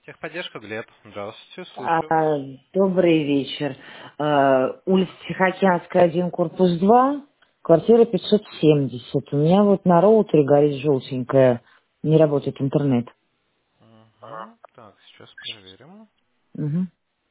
Техподдержка, Глеб. Здравствуйте, А, слушаю вас. Добрый вечер. Улица Тихоокеанская, 1, корпус 2, квартира 570. У меня вот на роутере горит желтенькая, не работает интернет. Угу. Так, сейчас проверим. Угу.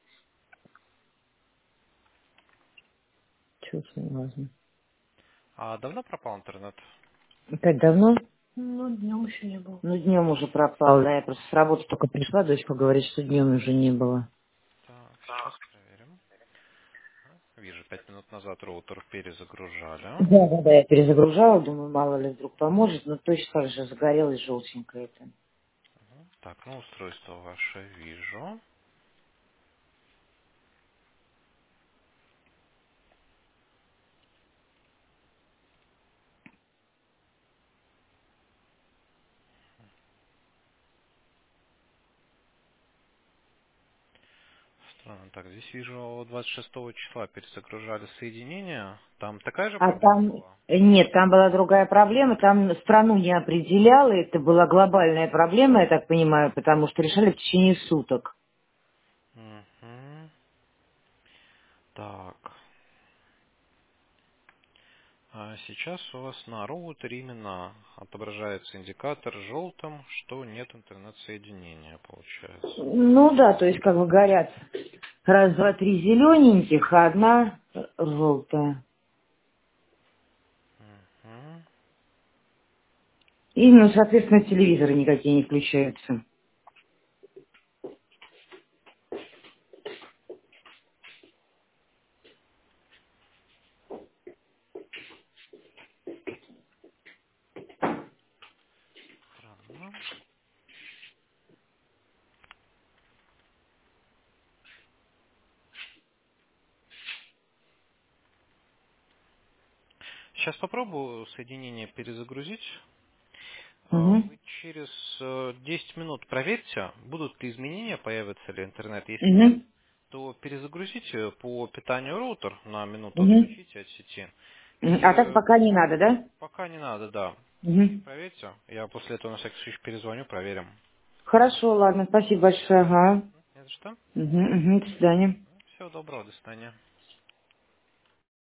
Чего очень важно. А давно пропал интернет? Опять давно? Ну, днем еще не было. Ну, днем уже пропал, да, я просто с работы только пришла, дочка говорит, что днем уже не было. Так, сейчас проверим. Вижу, 5 минут назад роутер перезагружали. Да, да, да, я перезагружала, думаю, мало ли вдруг поможет, но точно так же загорелась желтенькая это. Так, ну устройство ваше вижу. Странно, так, здесь вижу 26 числа перезагружали соединение. Там такая же А проблема там, была? нет, там была другая проблема, там страну не определяла, это была глобальная проблема, я так понимаю, потому что решали в течение суток. Угу. Так. А сейчас у вас на роутере именно отображается индикатор желтым, что нет интернет-соединения, получается. Ну да, то есть как бы горят раз, два, три зелененьких, а одна желтая. Мгм. И, ну, соответственно, телевизоры никакие не включаются. Странно. Сейчас попробую соединение перезагрузить. Угу. Вы через 10 минут проверьте, будут ли изменения, появится ли интернет. Если нет, Угу. то перезагрузите по питанию роутер на минуту, Угу. отключите от сети. А И так пока не надо, да? пока не надо, да. Угу. Проверьте. Я после этого на всякий случай перезвоню, проверим. Хорошо, ладно, спасибо большое, ага. Не за что. Угу, угу, до свидания. Всего доброго, до свидания.